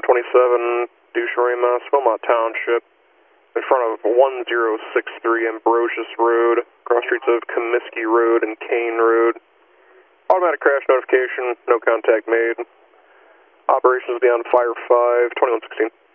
127, Doucheray, Mass, Wilmot Township, in front of 1063 Ambrosius Road, cross streets of Comiskey Road and Kane Road. Automatic crash notification, no contact made. Operations beyond Fire 5, 2116.